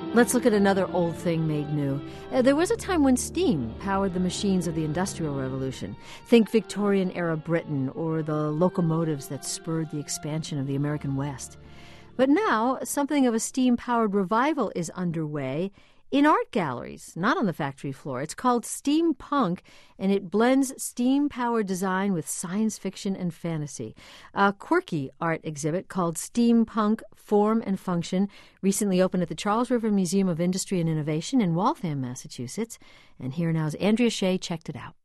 Let's look at another old thing made new. There was a time when steam powered the machines of the Industrial Revolution. Think Victorian-era Britain or the locomotives that spurred the expansion of the American West. But now, something of a steam-powered revival is underway in art galleries, not on the factory floor. It's called Steampunk, and it blends steam-powered design with science fiction and fantasy. A quirky art exhibit called Steampunk Form and Function recently opened at the Charles River Museum of Industry and Innovation in Waltham, Massachusetts. And here now is Andrea Shea checked it out.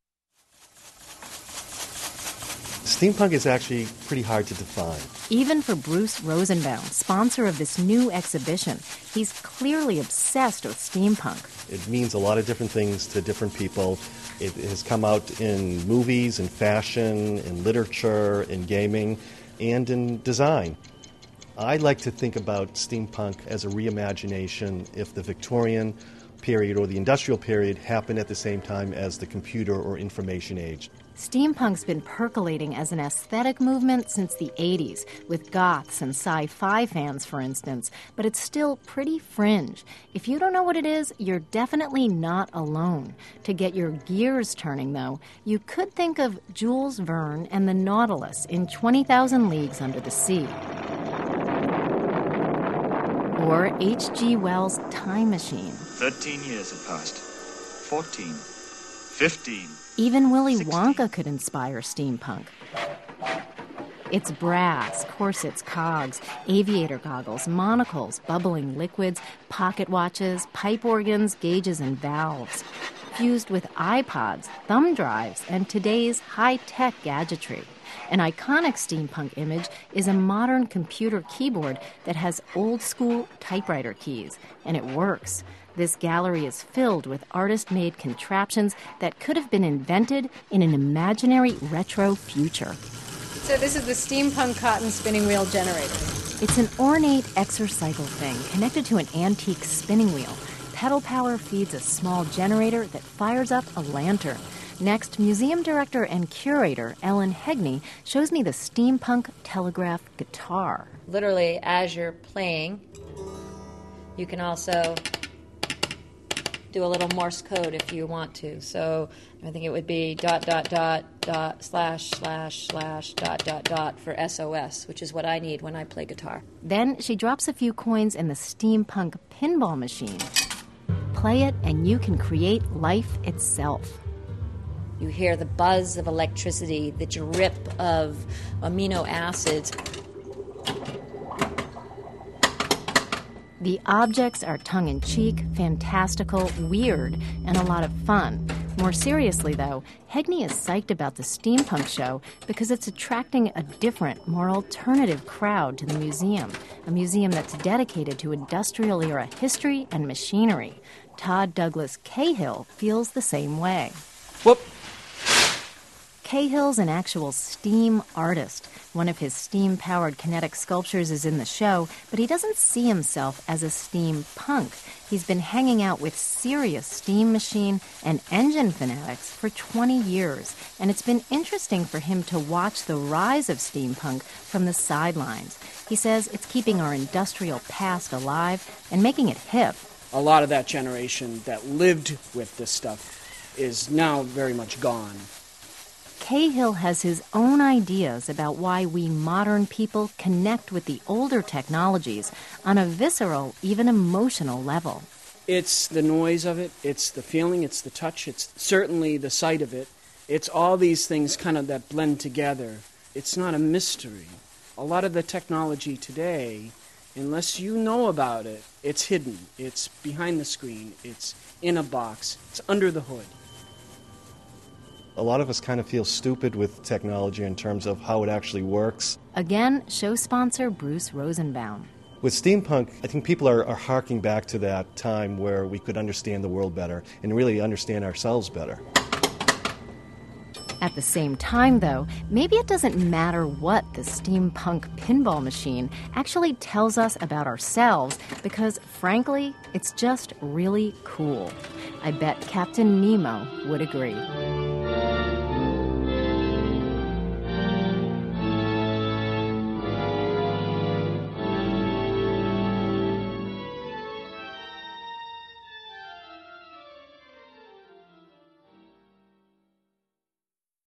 Steampunk is actually pretty hard to define. Even for Bruce Rosenbaum, sponsor of this new exhibition, he's clearly obsessed with steampunk. It means a lot of different things to different people. It has come out in movies, in fashion, in literature, in gaming, and in design. I like to think about steampunk as a reimagination if the Victorian period or the industrial period happened at the same time as the computer or information age. Steampunk's been percolating as an aesthetic movement since the 80s, with goths and sci-fi fans, for instance, but it's still pretty fringe. If you don't know what it is, you're definitely not alone. To get your gears turning, though, you could think of Jules Verne and the Nautilus in 20,000 Leagues Under the Sea. Or H.G. Wells' Time Machine. 13 years have passed. 14. 15. Even Willy 16. Wonka could inspire steampunk. It's brass, corsets, cogs, aviator goggles, monocles, bubbling liquids, pocket watches, pipe organs, gauges, and valves. Fused with iPods, thumb drives, and today's high-tech gadgetry. An iconic steampunk image is a modern computer keyboard that has old-school typewriter keys, and it works. This gallery is filled with artist-made contraptions that could have been invented in an imaginary retro future. So this is the steampunk cotton spinning wheel generator. It's an ornate exercycle thing connected to an antique spinning wheel. Pedal power feeds a small generator that fires up a lantern. Next, museum director and curator Ellen Hegney shows me the steampunk telegraph guitar. Literally, as you're playing, you can also do a little Morse code if you want to. So I think it would be ... // for SOS, which is what I need when I play guitar. Then she drops a few coins in the steampunk pinball machine. Play it and you can create life itself. You hear the buzz of electricity, the drip of amino acids. The objects are tongue-in-cheek, fantastical, weird, and a lot of fun. More seriously, though, Hegney is psyched about the steampunk show because it's attracting a different, more alternative crowd to the museum, a museum that's dedicated to industrial-era history and machinery. Todd Douglas Cahill feels the same way. Whoop! Cahill's an actual steam artist. One of his steam-powered kinetic sculptures is in the show, but he doesn't see himself as a steampunk. He's been hanging out with serious steam machine and engine fanatics for 20 years, and it's been interesting for him to watch the rise of steampunk from the sidelines. He says it's keeping our industrial past alive and making it hip. A lot of that generation that lived with this stuff is now very much gone. Cahill has his own ideas about why we modern people connect with the older technologies on a visceral, even emotional level. It's the noise of it, it's the feeling, it's the touch, it's certainly the sight of it. It's all these things kind of that blend together. It's not a mystery. A lot of the technology today, unless you know about it, it's hidden. It's behind the screen. It's in a box. It's under the hood. A lot of us kind of feel stupid with technology in terms of how it actually works. Again, show sponsor Bruce Rosenbaum. With steampunk, I think people are harking back to that time where we could understand the world better and really understand ourselves better. At the same time, though, maybe it doesn't matter what the steampunk pinball machine actually tells us about ourselves because, frankly, it's just really cool. I bet Captain Nemo would agree.